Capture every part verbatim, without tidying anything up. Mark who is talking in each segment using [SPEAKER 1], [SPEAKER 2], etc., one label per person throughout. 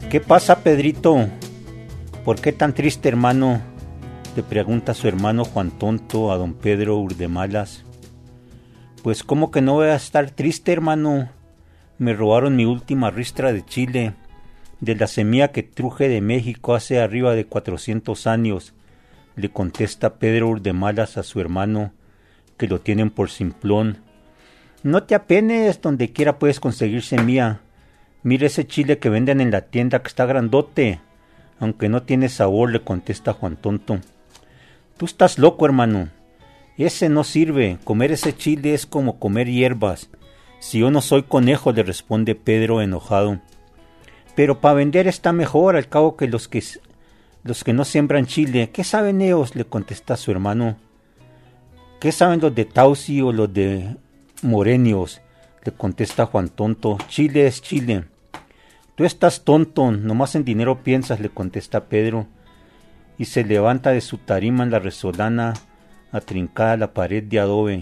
[SPEAKER 1] ¿Qué pasa, Pedrito? ¿Por qué tan triste, hermano?, le pregunta su hermano Juan Tonto a don Pedro Urdemalas. Pues cómo que no voy a estar triste, hermano. Me robaron mi última ristra de chile, de la semilla que truje de México hace arriba de cuatrocientos años, le contesta Pedro Urdemalas a su hermano, que lo tienen por simplón. No te apenes, donde quiera puedes conseguir semilla. Mira ese chile que venden en la tienda que está grandote, aunque no tiene sabor, le contesta Juan Tonto. Tú estás loco, hermano. Ese no sirve. Comer ese chile es como comer hierbas. Si yo no soy conejo, le responde Pedro enojado. Pero para vender está mejor, al cabo que los que los que no siembran chile. ¿Qué saben ellos?, le contesta su hermano. ¿Qué saben los de Tausi o los de Morenios?, le contesta Juan Tonto. Chile es chile. Tú estás tonto, nomás en dinero piensas, le contesta Pedro, y se levanta de su tarima en la resolana atrincada a la pared de adobe.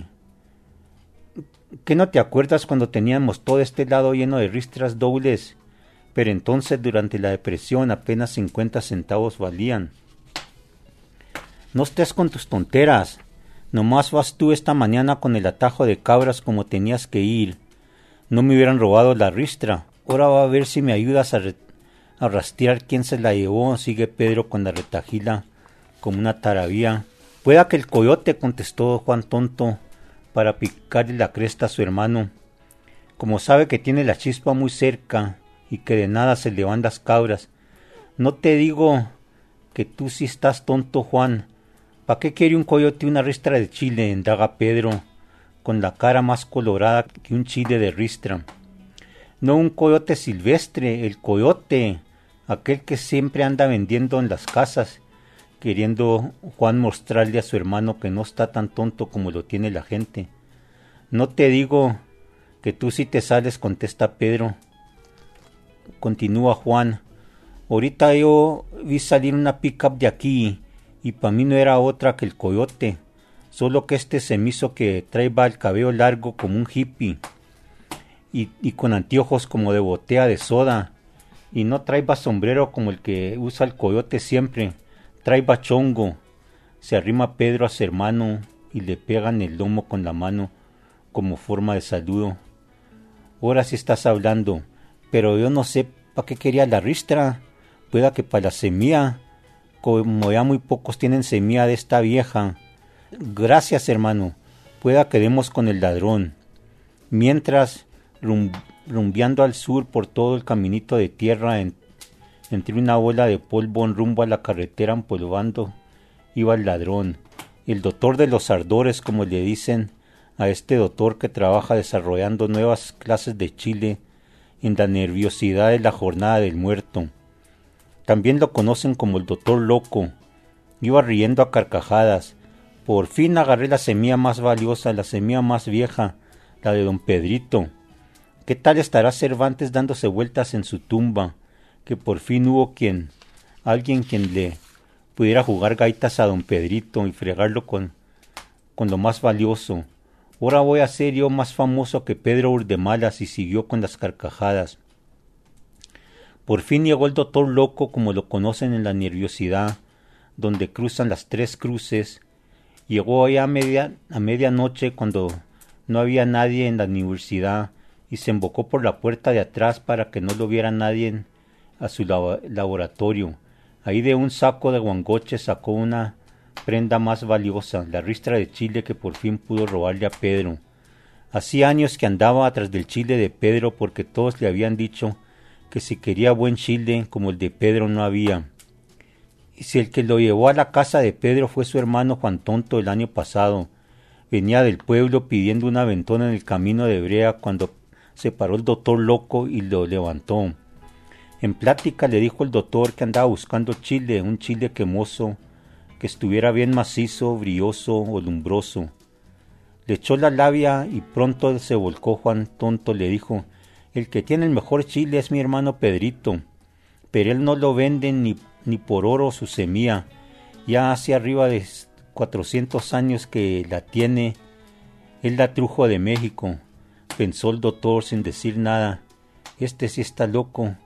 [SPEAKER 1] ¿Qué no te acuerdas cuando teníamos todo este lado lleno de ristras dobles? Pero entonces durante la depresión apenas cincuenta centavos valían. No estés con tus tonteras. Nomás vas tú esta mañana con el atajo de cabras como tenías que ir. No me hubieran robado la ristra. Ahora va a ver si me ayudas a, re- a rastrear quién se la llevó, sigue Pedro con la retajila como una tarabía. Pueda que el coyote, contestó Juan Tonto, para picarle la cresta a su hermano. Como sabe que tiene la chispa muy cerca y que de nada se le van las cabras. No te digo que tú sí estás tonto, Juan. ¿Para qué quiere un coyote una ristra de chile?, indaga Pedro, con la cara más colorada que un chile de ristra. No un coyote silvestre, el coyote, aquel que siempre anda vendiendo en las casas, queriendo Juan mostrarle a su hermano que no está tan tonto como lo tiene la gente. No te digo que tú sí te sales, contesta Pedro. Continúa Juan. Ahorita yo vi salir una pick-up de aquí y para mí no era otra que el coyote, solo que este se me hizo que trae el cabello largo como un hippie. Y, y con anteojos como de botella de soda, y no traiba sombrero como el que usa el coyote siempre, traiba chongo. Se arrima Pedro a su hermano y le pega en el lomo con la mano como forma de saludo. Ahora sí estás hablando, pero yo no sé para qué quería la ristra. Pueda que para la semilla, como ya muy pocos tienen semilla de esta vieja. Gracias, hermano, pueda que demos con el ladrón. Mientras, rum, rumbeando al sur por todo el caminito de tierra, en, entre una bola de polvo en rumbo a la carretera empolvando, iba el ladrón, el doctor de los ardores, como le dicen a este doctor que trabaja desarrollando nuevas clases de chile en la nerviosidad de la jornada del muerto. También lo conocen como el doctor loco. Iba riendo a carcajadas. Por fin agarré la semilla más valiosa, la semilla más vieja, la de don Pedrito. ¿Qué tal estará Cervantes dándose vueltas en su tumba? Que por fin hubo quien, alguien quien le pudiera jugar gaitas a don Pedrito y fregarlo con, con lo más valioso. Ahora voy a ser yo más famoso que Pedro Urdemalas, y siguió con las carcajadas. Por fin llegó el doctor loco, como lo conocen en la nerviosidad, donde cruzan las tres cruces. Llegó allá a media, a medianoche cuando no había nadie en la universidad, y se embocó por la puerta de atrás para que no lo viera nadie a su lab- laboratorio. Ahí de un saco de guangoche sacó una prenda más valiosa, la ristra de chile que por fin pudo robarle a Pedro. Hacía años que andaba atrás del chile de Pedro, porque todos le habían dicho que si quería buen chile como el de Pedro no había. Y si el que lo llevó a la casa de Pedro fue su hermano Juan Tonto el año pasado. Venía del pueblo pidiendo una aventona en el camino de brea cuando se paró el doctor loco y lo levantó. En plática le dijo el doctor que andaba buscando chile, un chile quemoso, que estuviera bien macizo, brilloso o lumbroso. Le echó la labia y pronto se volcó Juan Tonto. Le dijo: el que tiene el mejor chile es mi hermano Pedrito, pero él no lo vende ni, ni por oro su semilla. Ya hace arriba de cuatrocientos años que la tiene. Él la trujo de México. Pensó el doctor sin decir nada. Este sí está loco.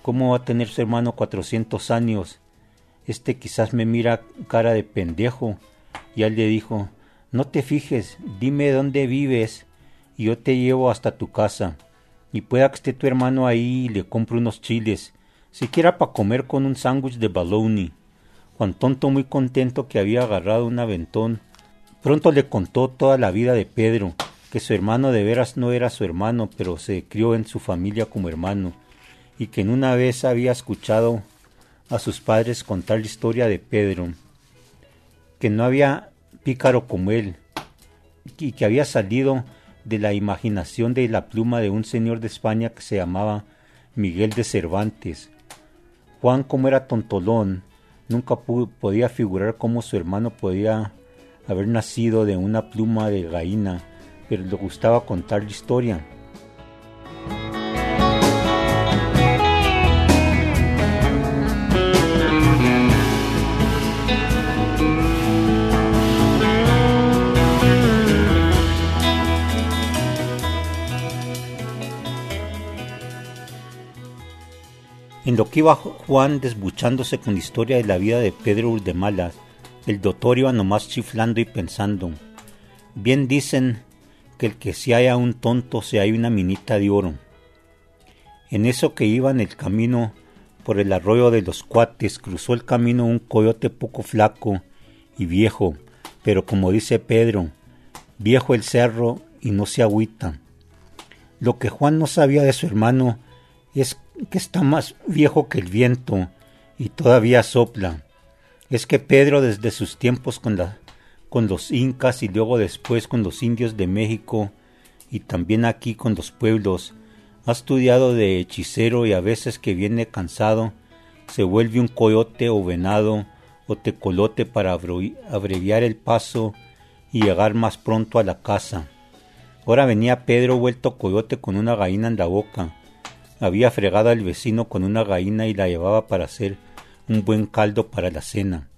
[SPEAKER 1] ¿Cómo va a tener su hermano cuatrocientos años? Este quizás me mira cara de pendejo. Y él le dijo, no te fijes, dime dónde vives y yo te llevo hasta tu casa. Y pueda que esté tu hermano ahí y le compro unos chiles, siquiera para comer con un sándwich de bologna. Juan Tonto, muy contento que había agarrado un aventón, pronto le contó toda la vida de Pedro, que su hermano de veras no era su hermano, pero se crió en su familia como hermano, y que en una vez había escuchado a sus padres contar la historia de Pedro, que no había pícaro como él, y que había salido de la imaginación de la pluma de un señor de España que se llamaba Miguel de Cervantes. Juan, como era tontolón, nunca pudo, podía figurar cómo su hermano podía haber nacido de una pluma de gallina, pero le gustaba contar la historia. En lo que iba Juan desbuchándose con la historia de la vida de Pedro Urdemalas, el doctor iba nomás chiflando y pensando, bien dicen que el que se halla un tonto se halla una minita de oro. En eso que iba en el camino por el arroyo de los Cuates, cruzó el camino un coyote poco flaco y viejo, pero como dice Pedro, viejo el cerro y no se agüita. Lo que Juan no sabía de su hermano es que está más viejo que el viento y todavía sopla. Es que Pedro desde sus tiempos con, la, con los incas y luego después con los indios de México y también aquí con los pueblos, ha estudiado de hechicero y a veces que viene cansado se vuelve un coyote o venado o tecolote para abreviar el paso y llegar más pronto a la casa. Ahora venía Pedro vuelto coyote con una gallina en la boca. Había fregado al vecino con una gallina y la llevaba para hacer un buen caldo para la cena.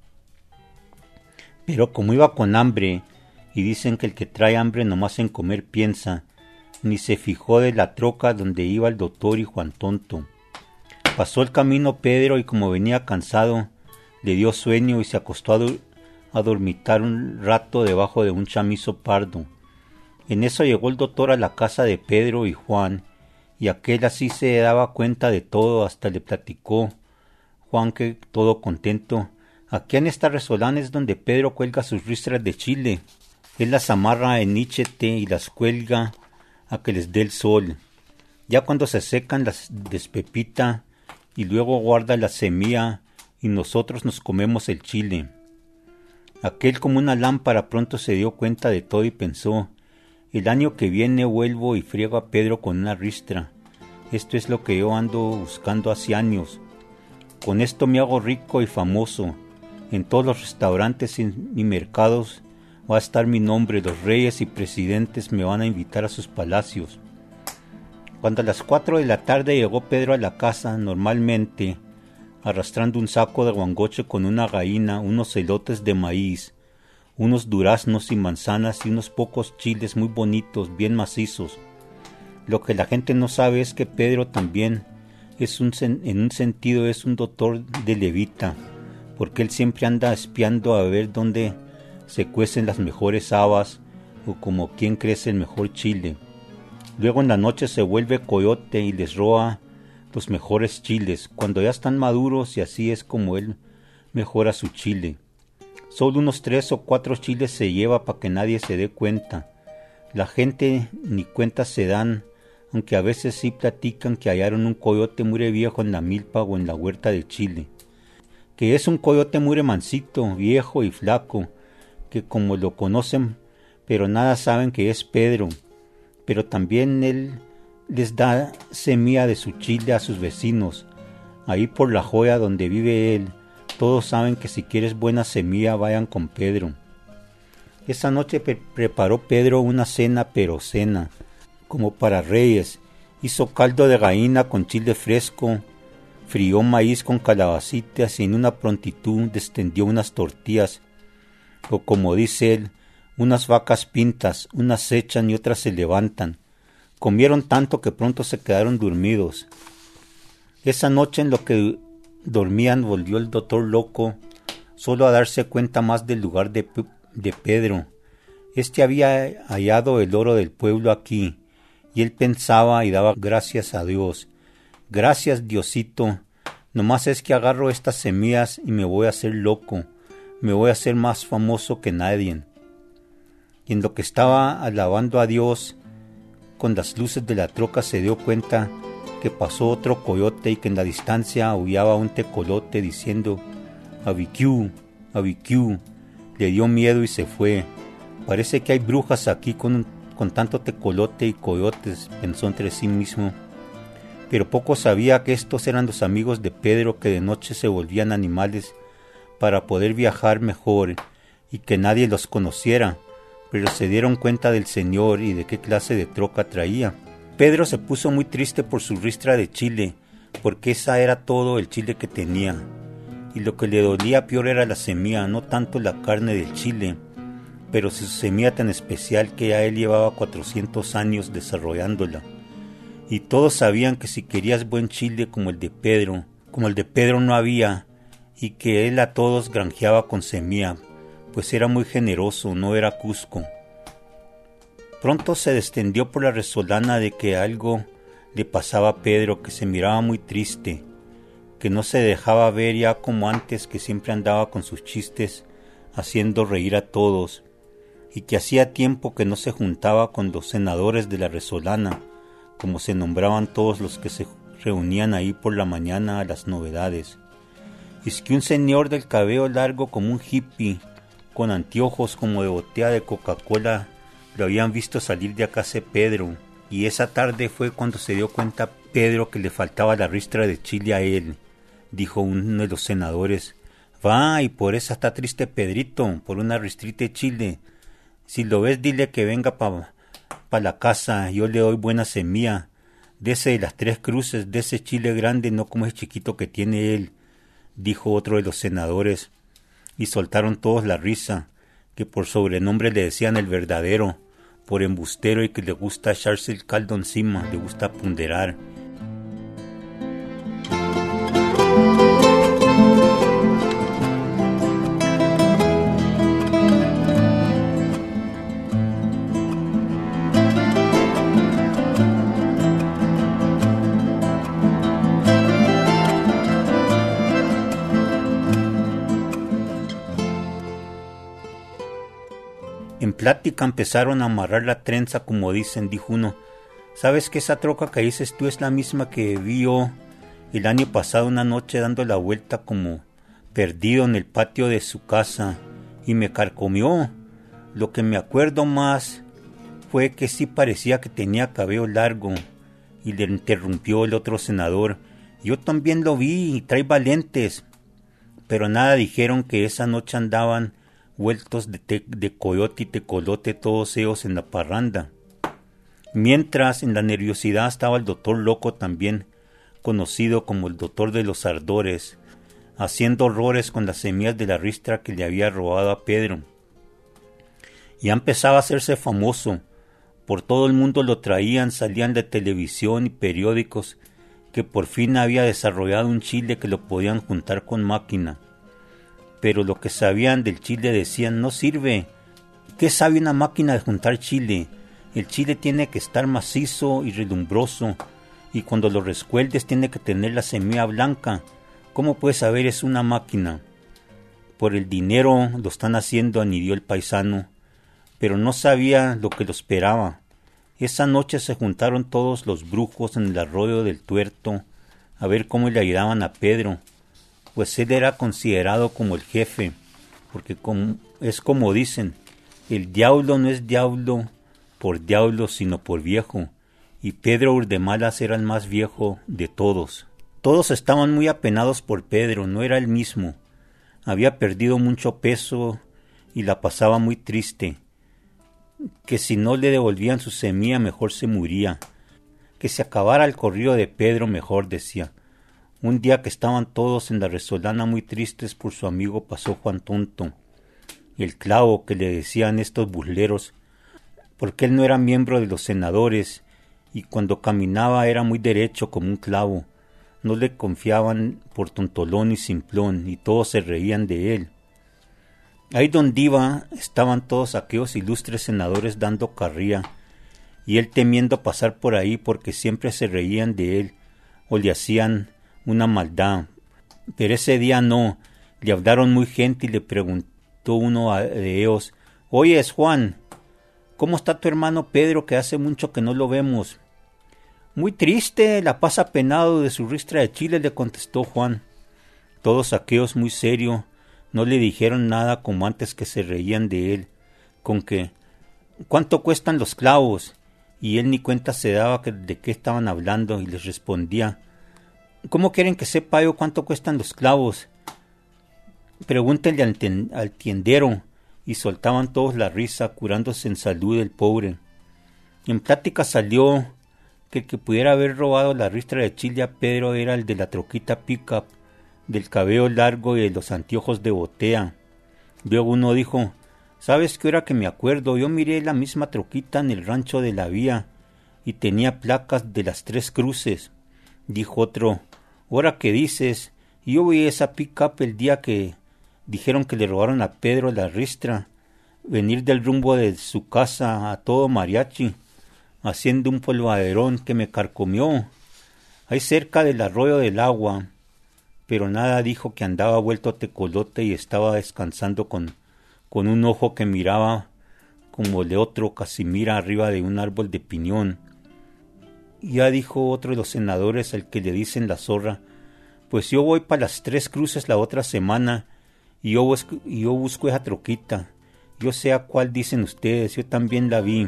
[SPEAKER 1] Pero como iba con hambre, y dicen que el que trae hambre nomás en comer piensa, ni se fijó de la troca donde iba el doctor y Juan Tonto. Pasó el camino Pedro y como venía cansado, le dio sueño y se acostó a, dur- a dormitar un rato debajo de un chamizo pardo. En eso llegó el doctor a la casa de Pedro y Juan, y aquel así se daba cuenta de todo, hasta le platicó Juan que todo contento. Aquí en esta resolana es donde Pedro cuelga sus ristras de chile. Él las amarra en níchete y las cuelga a que les dé el sol. Ya cuando se secan las despepita y luego guarda la semilla y nosotros nos comemos el chile. Aquel como una lámpara pronto se dio cuenta de todo y pensó, el año que viene vuelvo y friego a Pedro con una ristra. Esto es lo que yo ando buscando hace años. Con esto me hago rico y famoso. En todos los restaurantes y mercados va a estar mi nombre. Los reyes y presidentes me van a invitar a sus palacios. Cuando a las cuatro de la tarde llegó Pedro a la casa, normalmente, arrastrando un saco de guangoche con una gallina, unos elotes de maíz, unos duraznos y manzanas y unos pocos chiles muy bonitos, bien macizos. Lo que la gente no sabe es que Pedro también, es un, en un sentido, es un doctor de levita, porque él siempre anda espiando a ver dónde se cuecen las mejores habas o como quién crece el mejor chile. Luego en la noche se vuelve coyote y les roba los mejores chiles, cuando ya están maduros, y así es como él mejora su chile. Solo unos tres o cuatro chiles se lleva para que nadie se dé cuenta. La gente ni cuenta se dan, aunque a veces sí platican que hallaron un coyote muy viejo en la milpa o en la huerta de Chile. Que es un coyote muy mansito, viejo y flaco, que como lo conocen, pero nada saben que es Pedro. Pero también él les da semilla de su chile a sus vecinos. Ahí por la joya donde vive él, todos saben que si quieres buena semilla vayan con Pedro. Esa noche pre- preparó Pedro una cena pero cena, como para reyes. Hizo caldo de gallina con chile fresco, frió maíz con calabacitas y en una prontitud descendió unas tortillas, o como dice él, unas vacas pintas, unas se echan y otras se levantan. Comieron tanto que pronto se quedaron dormidos. Esa noche en lo que dormían volvió el doctor loco, solo a darse cuenta más del lugar de, de Pedro. Este había hallado el oro del pueblo aquí, y él pensaba y daba gracias a Dios. Gracias, Diosito, nomás es que agarro estas semillas y me voy a hacer loco, me voy a hacer más famoso que nadie. Y en lo que estaba alabando a Dios, con las luces de la troca se dio cuenta que pasó otro coyote y que en la distancia aullaba un tecolote diciendo «Abiquiu, abiquiu». Le dio miedo y se fue. Parece que hay brujas aquí con, con tanto tecolote y coyotes, pensó entre sí mismo. Pero poco sabía que estos eran los amigos de Pedro que de noche se volvían animales para poder viajar mejor y que nadie los conociera, pero se dieron cuenta del Señor y de qué clase de troca traía. Pedro se puso muy triste por su ristra de chile, porque esa era todo el chile que tenía. Y lo que le dolía peor era la semilla, no tanto la carne del chile, pero su semilla tan especial que ya él llevaba cuatrocientos años desarrollándola. Y todos sabían que si querías buen chile como el de Pedro, como el de Pedro no había, y que él a todos granjeaba con semilla, pues era muy generoso, no era Cusco. Pronto se descendió por la resolana de que algo le pasaba a Pedro, que se miraba muy triste, que no se dejaba ver ya como antes, que siempre andaba con sus chistes haciendo reír a todos, y que hacía tiempo que no se juntaba con los senadores de la resolana, como se nombraban todos los que se reunían ahí por la mañana a las novedades. Y es que un señor del cabello largo como un hippie, con anteojos como de botella de Coca-Cola, lo habían visto salir de acá a Pedro, y esa tarde fue cuando se dio cuenta Pedro que le faltaba la ristra de chile a él. Dijo uno de los senadores: «Va, y por esa está triste Pedrito, por una ristrita de chile. Si lo ves, dile que venga pa, pa la casa, yo le doy buena semilla. Dese de las tres cruces, de ese chile grande, no como ese chiquito que tiene él», dijo otro de los senadores, y soltaron todos la risa, que por sobrenombre le decían el verdadero, por embustero y que le gusta echarse el caldo encima, le gusta ponderar. En plática empezaron a amarrar la trenza, como dicen. Dijo uno: «¿Sabes que esa troca que dices tú es la misma que vi yo el año pasado una noche dando la vuelta como perdido en el patio de su casa y me carcomió? Lo que me acuerdo más fue que sí parecía que tenía cabello largo». Y le interrumpió el otro senador: «Yo también lo vi y trae lentes». Pero nada dijeron que esa noche andaban vueltos de, te, de coyote y tecolote todos ellos en la parranda. Mientras, en la nerviosidad estaba el doctor loco, también conocido como el doctor de los ardores, haciendo horrores con las semillas de la ristra que le había robado a Pedro. Ya empezaba a hacerse famoso, por todo el mundo lo traían, salían de televisión y periódicos, que por fin había desarrollado un chile que lo podían juntar con máquina. Pero lo que sabían del chile decían: «No sirve. ¿Qué sabe una máquina de juntar chile? El chile tiene que estar macizo y relumbroso, y cuando lo rescueldes tiene que tener la semilla blanca. ¿Cómo puedes saber es una máquina?» Por el dinero lo están haciendo, añadió el paisano, pero no sabía lo que lo esperaba. Esa noche se juntaron todos los brujos en el arroyo del Tuerto a ver cómo le ayudaban a Pedro, pues él era considerado como el jefe, porque como, es como dicen, el diablo no es diablo por diablo, sino por viejo, y Pedro Urdemalas era el más viejo de todos. Todos estaban muy apenados por Pedro, no era el mismo. Había perdido mucho peso y la pasaba muy triste, que si no le devolvían su semilla mejor se moría, que se acabara el corrido de Pedro mejor, decía. Un día que estaban todos en la resolana muy tristes por su amigo, pasó Juan Tonto, el clavo que le decían estos burleros, porque él no era miembro de los senadores y cuando caminaba era muy derecho como un clavo. no le confiaban por tontolón y simplón, y todos se reían de él. Ahí donde iba estaban todos aquellos ilustres senadores dando carrilla, y él temiendo pasar por ahí porque siempre se reían de él o le hacían una maldad. Pero ese día no, le hablaron muy gente y le preguntó uno de ellos: «Oyes, Juan, ¿cómo está tu hermano Pedro, que hace mucho que no lo vemos?» «Muy triste, la pasa penado de su ristra de chile», le contestó Juan. Todos aquellos muy serios no le dijeron nada, como antes, que se reían de él, con que «¿Cuánto cuestan los clavos?», y él ni cuenta se daba de qué estaban hablando, y les respondía: «¿Cómo quieren que sepa yo cuánto cuestan los clavos? Pregúntenle al, ten- al tiendero», y soltaban todos la risa, curándose en salud el pobre. En plática salió que el que pudiera haber robado la ristra de chile a Pedro era el de la troquita pick-up, del cabello largo y de los anteojos de botea. Luego uno dijo: «¿Sabes qué? Ahora que me acuerdo, yo miré la misma troquita en el rancho de la vía y tenía placas de las Tres Cruces». Dijo otro: «¿Ahora qué dices? Y yo vi esa pick-up el día que dijeron que le robaron a Pedro la ristra, venir del rumbo de su casa a todo mariachi, haciendo un polvaderón que me carcomió ahí cerca del arroyo del agua». Pero nada dijo que andaba vuelto tecolote y estaba descansando con, con un ojo que miraba como de otro Casimira arriba de un árbol de piñón. Ya dijo otro de los senadores, al que le dicen la zorra: «Pues yo voy para las Tres Cruces la otra semana y yo busco, y yo busco esa troquita. Yo sé a cuál dicen ustedes, yo también la vi».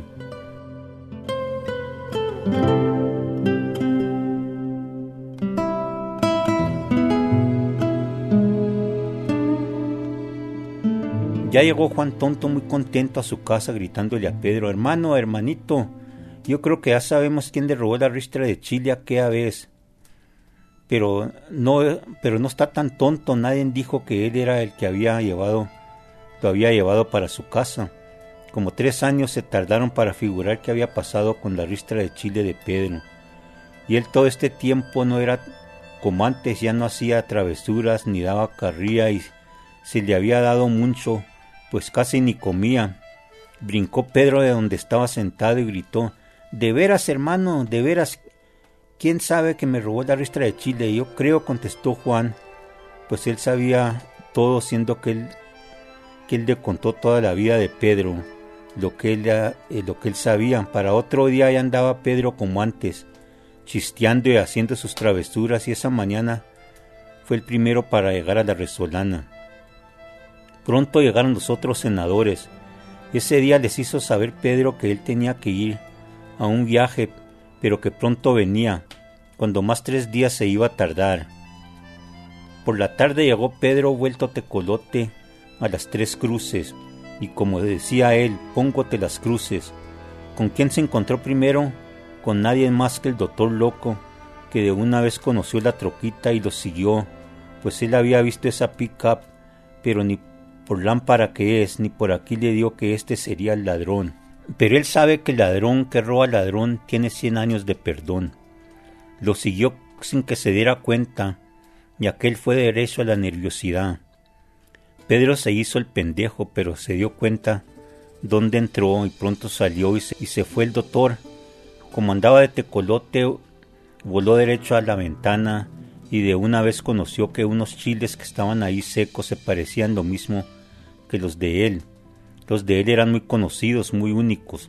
[SPEAKER 1] Ya llegó Juan Tonto muy contento a su casa, gritándole a Pedro: «Hermano, hermanito, yo creo que ya sabemos quién le robó la ristra de chile aquella vez. Pero no, pero no está tan tonto, nadie dijo que él era el que había llevado, lo había llevado para su casa». Como tres años se tardaron para figurar qué había pasado con la ristra de chile de Pedro. Y él todo este tiempo no era como antes, ya no hacía travesuras ni daba carrilla, y se le había dado mucho, pues casi ni comía. Brincó Pedro de donde estaba sentado y gritó: «¿De veras, hermano? ¿De veras? ¿Quién sabe que me robó la ristra de chile?» «Yo creo», contestó Juan, pues él sabía todo, siendo que él, que él le contó toda la vida de Pedro, lo que él, eh, lo que él sabía. Para otro día ya andaba Pedro como antes, chisteando y haciendo sus travesuras, y esa mañana fue el primero para llegar a la Resolana. Pronto llegaron los otros senadores. Ese día les hizo saber Pedro que él tenía que ir a un viaje, pero que pronto venía, cuando más tres días se iba a tardar. Por la tarde llegó Pedro vuelto tecolote a las Tres Cruces, y como decía él: «Póngote las cruces». ¿Con quién se encontró primero? Con nadie más que el doctor Loco, que de una vez conoció la troquita y lo siguió, pues él había visto esa pick-up, pero ni por lámpara que es, ni por aquí le dio que este sería el ladrón. Pero él sabe que el ladrón que roba al ladrón tiene cien años de perdón. Lo siguió sin que se diera cuenta, y aquel fue derecho a la nerviosidad. Pedro se hizo el pendejo, pero se dio cuenta dónde entró, y pronto salió y se, y se fue el doctor. Como andaba de tecolote, voló derecho a la ventana, y de una vez conoció que unos chiles que estaban ahí secos se parecían lo mismo que los de él. Los de él eran muy conocidos, muy únicos.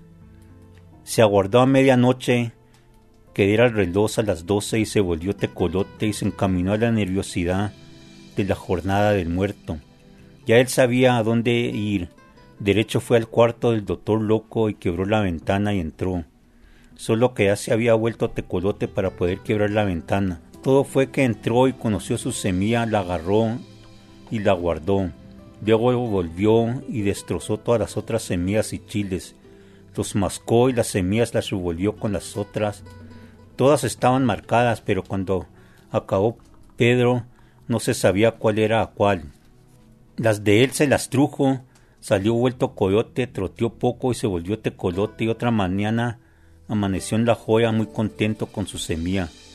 [SPEAKER 1] Se aguardó a medianoche que diera el reloj a las doce y se volvió tecolote y se encaminó a la nerviosidad de la jornada del muerto. Ya él sabía a dónde ir. Derecho fue al cuarto del doctor Loco y quebró la ventana y entró. Solo que ya se había vuelto tecolote para poder quebrar la ventana. Todo fue que entró y conoció su semilla, la agarró y la guardó. Luego volvió y destrozó todas las otras semillas y chiles. Los mascó y las semillas las revolvió con las otras. Todas estaban marcadas, pero cuando acabó Pedro no se sabía cuál era a cuál. Las de él se las trujo, salió vuelto coyote, troteó poco y se volvió tecolote, y otra mañana amaneció en La Joya muy contento con su semilla.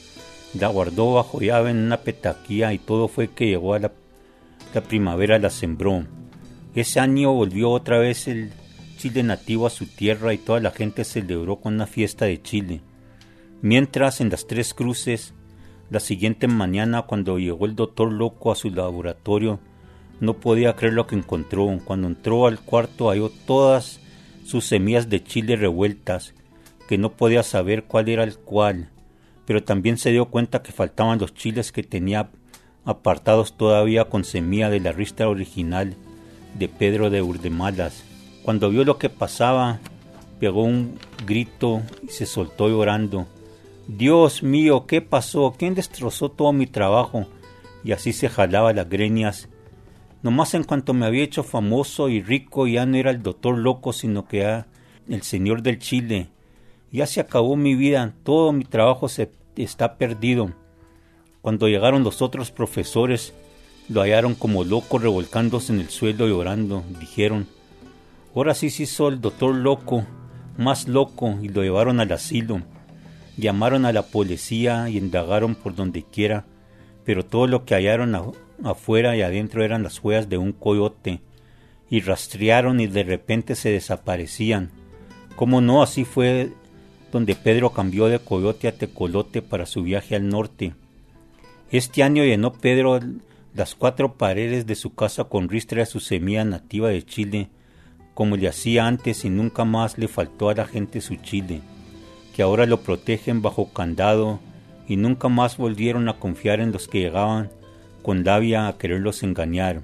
[SPEAKER 1] la guardó bajo llave en una petaquía y todo fue que llegó a la, la primavera la sembró. Ese año volvió otra vez el chile nativo a su tierra y toda la gente celebró con una fiesta de chile. Mientras en las Tres Cruces, la siguiente mañana cuando llegó el doctor loco a su laboratorio, no podía creer lo que encontró. Cuando entró al cuarto halló todas sus semillas de chile revueltas, que no podía saber cuál era el cual, pero también se dio cuenta que faltaban los chiles que tenía apartados todavía con semilla de la ristra original de Pedro de Urdemalas. Cuando vio lo que pasaba, pegó un grito y se soltó llorando. Dios mío, ¿qué pasó? ¿Quién destrozó todo mi trabajo? Y así se jalaba las greñas. Nomás en cuanto me había hecho famoso y rico, ya no era el doctor loco, sino que era el señor del chile. Ya se acabó mi vida, todo mi trabajo se está perdido. Cuando llegaron los otros profesores, lo hallaron como loco revolcándose en el suelo llorando. Dijeron, ahora sí se hizo el doctor loco, más loco, y lo llevaron al asilo. Llamaron a la policía y indagaron por donde quiera, pero todo lo que hallaron a, afuera y adentro eran las huellas de un coyote, y rastrearon y de repente se desaparecían. ¿Cómo no? Así fue donde Pedro cambió de coyote a tecolote para su viaje al norte. Este año llenó Pedro las cuatro paredes de su casa con ristra de su semilla nativa de chile, como le hacía antes, y nunca más le faltó a la gente su chile, que ahora lo protegen bajo candado, y nunca más volvieron a confiar en los que llegaban con labia a quererlos engañar.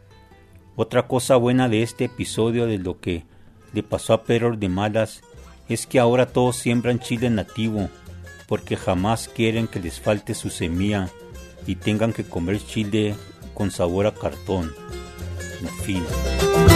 [SPEAKER 1] Otra cosa buena de este episodio de lo que le pasó a Pedro Urdemalas es que ahora todos siembran chile nativo, porque jamás quieren que les falte su semilla y tengan que comer chile con sabor a cartón. En fin.